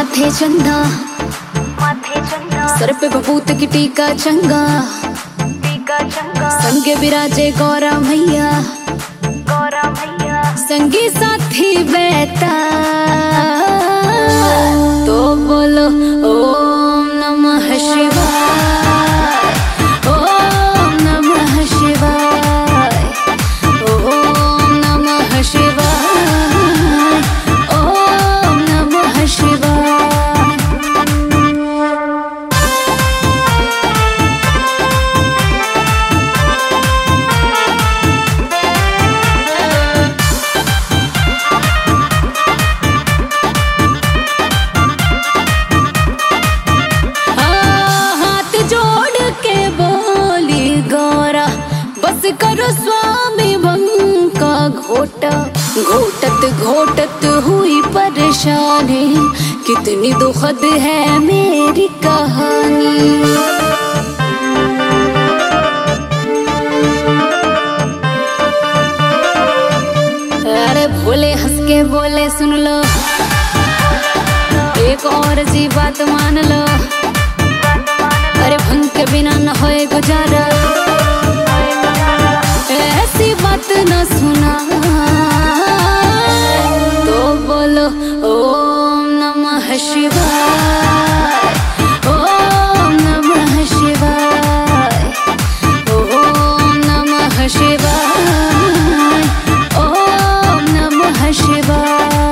माथे चंदा, सर पे बबूत की टीका चंगा, संगे विराजे गौरा मैया, संगी साथी बैठा तो बोलो ओम नमः शिवाय, ओम नमः शिवाय, ओम नमः शिवाय, ओम नमः शिवाय। बस करो स्वामी भंग का घोटा, घोटत घोटत हुई परेशानी, कितनी दुखद है मेरी कहानी। अरे भोले हंस के बोले सुन लो, एक और जी बात मान लो, अरे भंग के बिना न होए गुजारा, ऐसी बात न सुना तो बोलो ओम नमः शिवाय, ओम नमः शिवाय, ओम नमः शिवाय, ओम नमः शिवाय।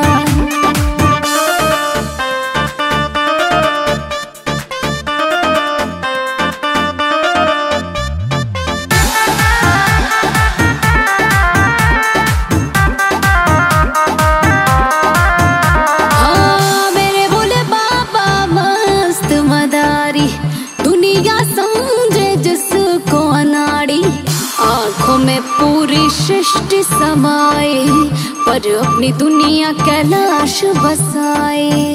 दुनिया समझे जिसको अनाड़ी, आंखों में पूरी सृष्टि समाए, पर अपनी दुनिया कैलाश बसाए।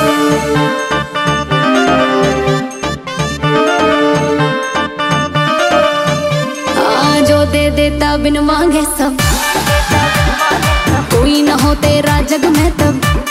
जो दे देता बिन मांगे सब, कोई न हो तेरा जग में तब।